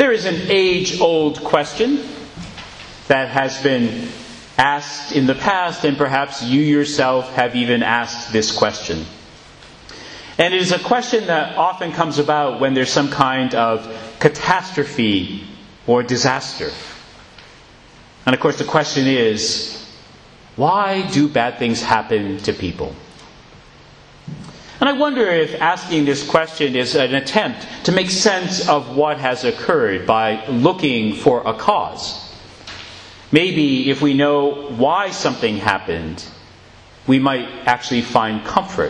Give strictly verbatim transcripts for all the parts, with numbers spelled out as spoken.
There is an age-old question that has been asked in the past, and perhaps you yourself have even asked this question. And it is a question that often comes about when there's some kind of catastrophe or disaster. And of course the question is, why do bad things happen to people? And I wonder if asking this question is an attempt to make sense of what has occurred by looking for a cause. Maybe if we know why something happened, we might actually find comfort.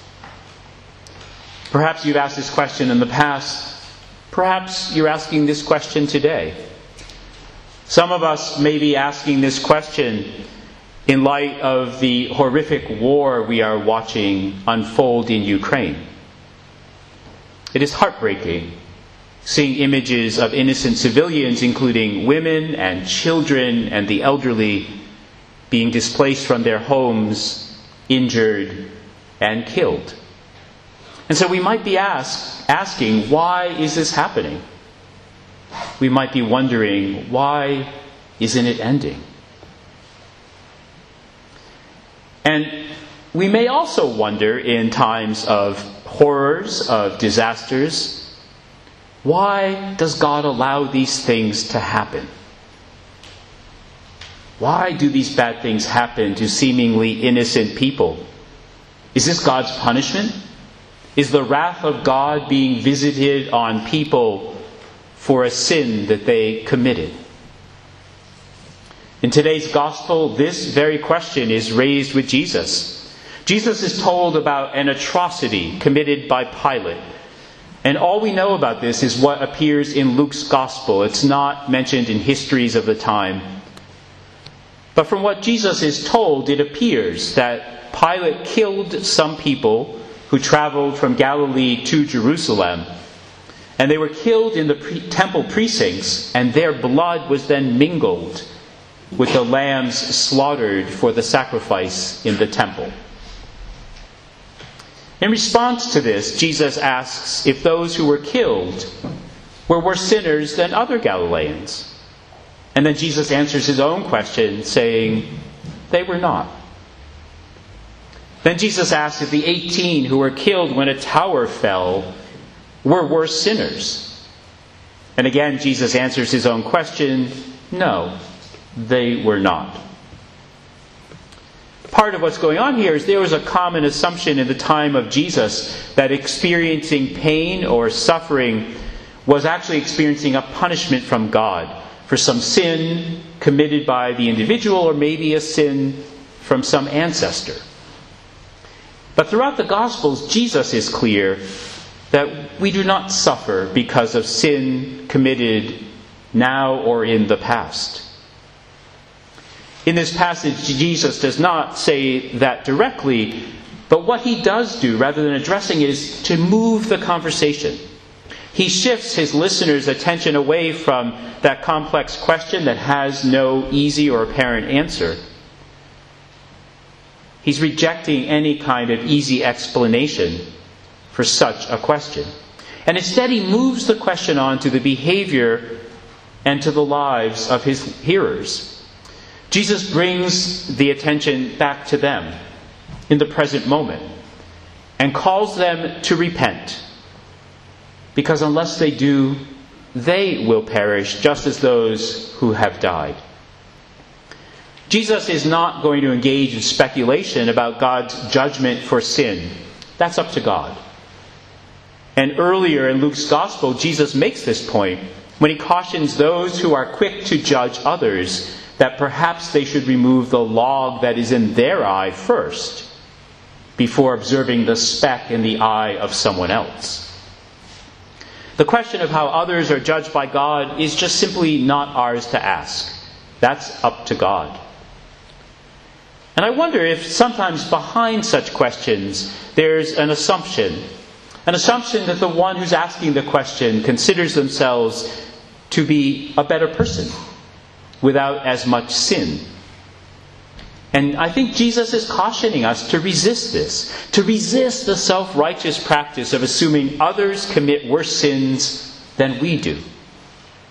Perhaps you've asked this question in the past. Perhaps you're asking this question today. Some of us may be asking this question in light of the horrific war we are watching unfold in Ukraine. It is heartbreaking seeing images of innocent civilians, including women and children and the elderly, being displaced from their homes, injured, and killed. And so we might be ask, asking, why is this happening? We might be wondering, why isn't it ending? And we may also wonder in times of horrors, of disasters, why does God allow these things to happen? Why do these bad things happen to seemingly innocent people? Is this God's punishment? Is the wrath of God being visited on people for a sin that they committed? In today's gospel, this very question is raised with Jesus. Jesus is told about an atrocity committed by Pilate. And all we know about this is what appears in Luke's gospel. It's not mentioned in histories of the time. But from what Jesus is told, it appears that Pilate killed some people who traveled from Galilee to Jerusalem. And they were killed in the pre- temple precincts, and their blood was then mingled with the lambs slaughtered for the sacrifice in the temple. In response to this, Jesus asks if those who were killed were worse sinners than other Galileans. And then Jesus answers his own question, saying, they were not. Then Jesus asks if the eighteen who were killed when a tower fell were worse sinners. And again, Jesus answers his own question, no, they were not. Part of what's going on here is there was a common assumption in the time of Jesus that experiencing pain or suffering was actually experiencing a punishment from God for some sin committed by the individual, or maybe a sin from some ancestor. But throughout the Gospels, Jesus is clear that we do not suffer because of sin committed now or in the past. In this passage, Jesus does not say that directly, but what he does do, rather than addressing it, is to move the conversation. He shifts his listeners' attention away from that complex question that has no easy or apparent answer. He's rejecting any kind of easy explanation for such a question. And instead he moves the question on to the behavior and to the lives of his hearers. Jesus brings the attention back to them in the present moment and calls them to repent. Because unless they do, they will perish just as those who have died. Jesus is not going to engage in speculation about God's judgment for sin. That's up to God. And earlier in Luke's Gospel, Jesus makes this point when he cautions those who are quick to judge others that perhaps they should remove the log that is in their eye first before observing the speck in the eye of someone else. The question of how others are judged by God is just simply not ours to ask. That's up to God. And I wonder if sometimes behind such questions there's an assumption. An assumption that the one who's asking the question considers themselves to be a better person without as much sin. And I think Jesus is cautioning us to resist this, to resist the self-righteous practice of assuming others commit worse sins than we do.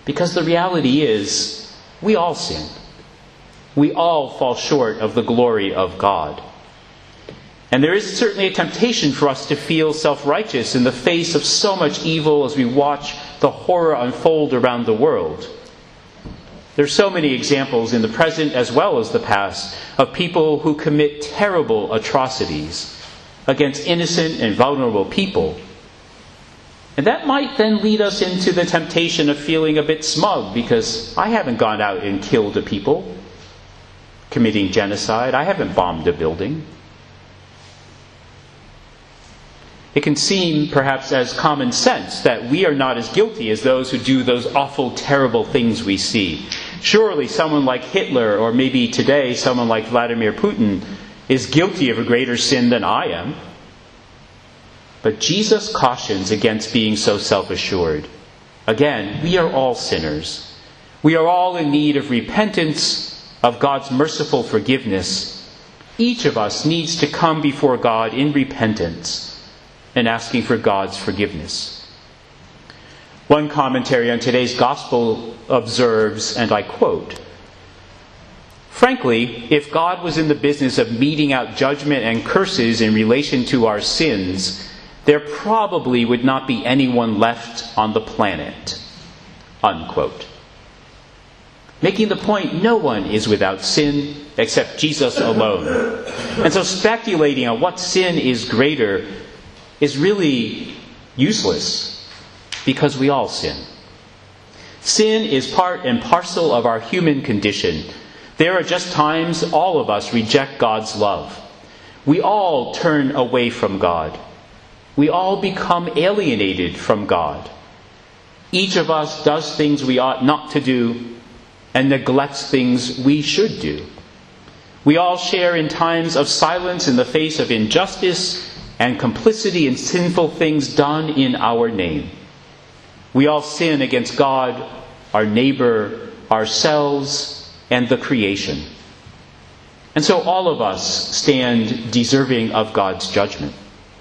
Because the reality is, we all sin. We all fall short of the glory of God. And there is certainly a temptation for us to feel self-righteous in the face of so much evil as we watch the horror unfold around the world. There are so many examples in the present as well as the past of people who commit terrible atrocities against innocent and vulnerable people. And that might then lead us into the temptation of feeling a bit smug because I haven't gone out and killed a people, committing genocide. I haven't bombed a building. It can seem perhaps as common sense that we are not as guilty as those who do those awful, terrible things we see. Surely someone like Hitler, or maybe today someone like Vladimir Putin, is guilty of a greater sin than I am. But Jesus cautions against being so self-assured. Again, we are all sinners. We are all in need of repentance, of God's merciful forgiveness. Each of us needs to come before God in repentance and asking for God's forgiveness. One commentary on today's gospel observes, and I quote, "Frankly, if God was in the business of meting out judgment and curses in relation to our sins, there probably would not be anyone left on the planet." Unquote. Making the point, no one is without sin except Jesus alone. And so speculating on what sin is greater is really useless because we all sin. Sin is part and parcel of our human condition. There are just times all of us reject God's love. We all turn away from God. We all become alienated from God. Each of us does things we ought not to do and neglects things we should do. We all share in times of silence in the face of injustice and complicity in sinful things done in our name. We all sin against God, our neighbor, ourselves, and the creation. And so all of us stand deserving of God's judgment.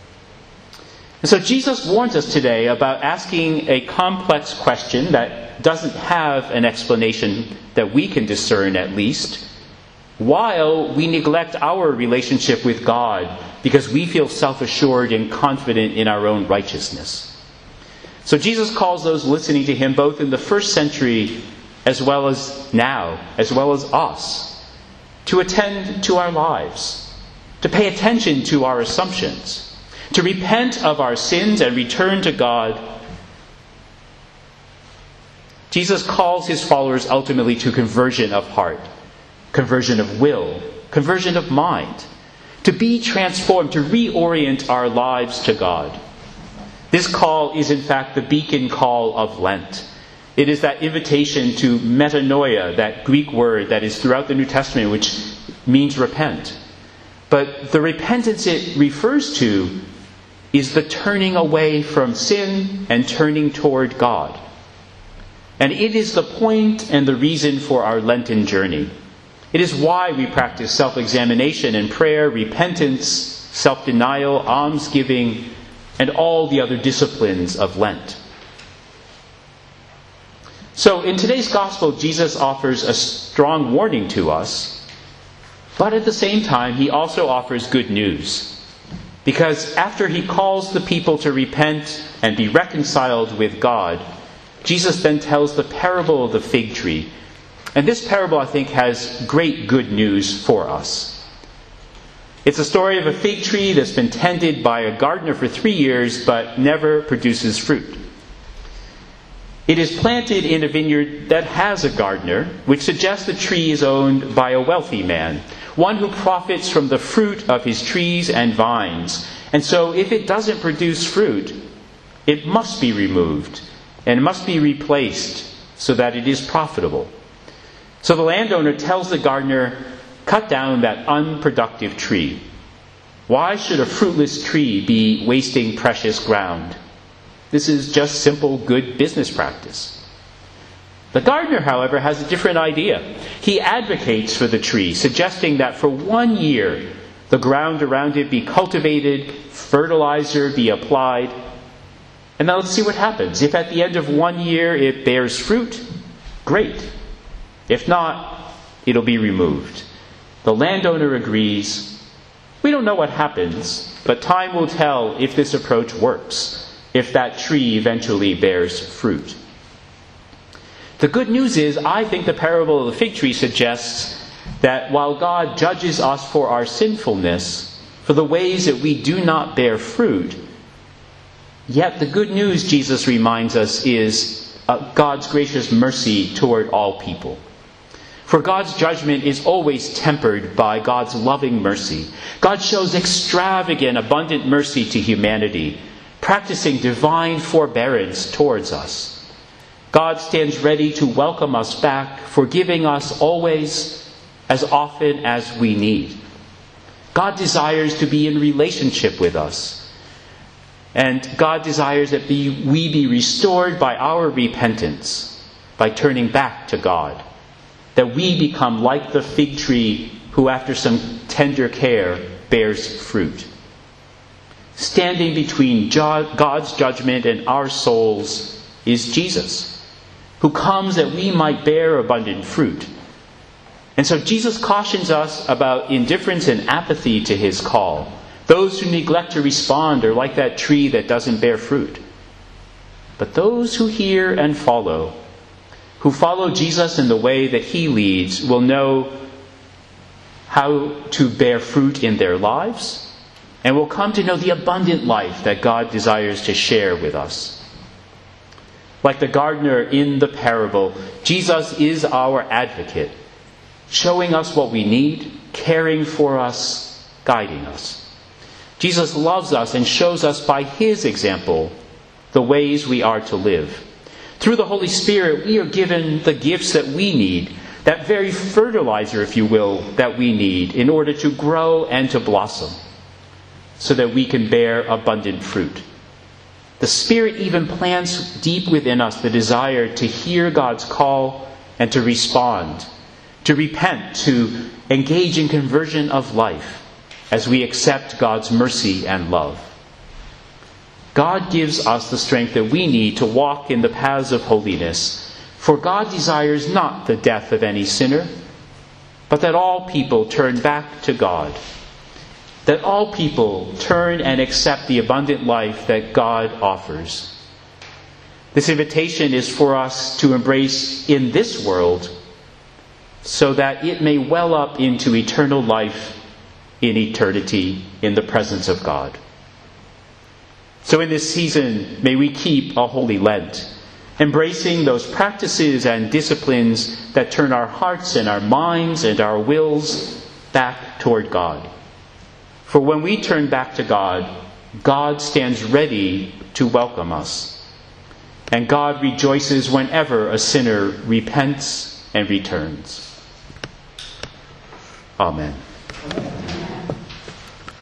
And so Jesus warns us today about asking a complex question that doesn't have an explanation that we can discern at least, while we neglect our relationship with God because we feel self-assured and confident in our own righteousness. So Jesus calls those listening to him both in the first century as well as now, as well as us, to attend to our lives, to pay attention to our assumptions, to repent of our sins and return to God. Jesus calls his followers ultimately to conversion of heart, conversion of will, conversion of mind, to be transformed, to reorient our lives to God. This call is in fact the beacon call of Lent. It is that invitation to metanoia, that Greek word that is throughout the New Testament, which means repent. But the repentance it refers to is the turning away from sin and turning toward God. And it is the point and the reason for our Lenten journey. It is why we practice self-examination and prayer, repentance, self-denial, almsgiving, and all the other disciplines of Lent. So in today's gospel, Jesus offers a strong warning to us, but at the same time, he also offers good news. Because after he calls the people to repent and be reconciled with God, Jesus then tells the parable of the fig tree. And this parable, I think, has great good news for us. It's a story of a fig tree that's been tended by a gardener for three years but never produces fruit. It is planted in a vineyard that has a gardener, which suggests the tree is owned by a wealthy man, one who profits from the fruit of his trees and vines. And so if it doesn't produce fruit, it must be removed and must be replaced so that it is profitable. So the landowner tells the gardener, cut down that unproductive tree. Why should a fruitless tree be wasting precious ground? This is just simple good business practice. The gardener, however, has a different idea. He advocates for the tree, suggesting that for one year, the ground around it be cultivated, fertilizer be applied, And now let's see what happens. If at the end of one year it bears fruit, great. If not, it'll be removed. The landowner agrees. We don't know what happens, but time will tell if this approach works, if that tree eventually bears fruit. The good news is, I think the parable of the fig tree suggests that while God judges us for our sinfulness, for the ways that we do not bear fruit, yet the good news, Jesus reminds us, is uh, God's gracious mercy toward all people. For God's judgment is always tempered by God's loving mercy. God shows extravagant, abundant mercy to humanity, practicing divine forbearance towards us. God stands ready to welcome us back, forgiving us always, as often as we need. God desires to be in relationship with us. And God desires that be, we be restored by our repentance, by turning back to God. That we become like the fig tree who, after some tender care, bears fruit. Standing between God's judgment and our souls is Jesus, who comes that we might bear abundant fruit. And so Jesus cautions us about indifference and apathy to his call. Those who neglect to respond are like that tree that doesn't bear fruit. But those who hear and follow, who follow Jesus in the way that he leads, will know how to bear fruit in their lives, and will come to know the abundant life that God desires to share with us. Like the gardener in the parable, Jesus is our advocate, showing us what we need, caring for us, guiding us. Jesus loves us and shows us by his example the ways we are to live. Through the Holy Spirit, we are given the gifts that we need, that very fertilizer, if you will, that we need in order to grow and to blossom, so that we can bear abundant fruit. The Spirit even plants deep within us the desire to hear God's call and to respond, to repent, to engage in conversion of life as we accept God's mercy and love. God gives us the strength that we need to walk in the paths of holiness, for God desires not the death of any sinner, but that all people turn back to God, that all people turn and accept the abundant life that God offers. This invitation is for us to embrace in this world, so that it may well up into eternal life in eternity in the presence of God. So in this season, may we keep a holy Lent, embracing those practices and disciplines that turn our hearts and our minds and our wills back toward God. For when we turn back to God, God stands ready to welcome us. And God rejoices whenever a sinner repents and returns. Amen.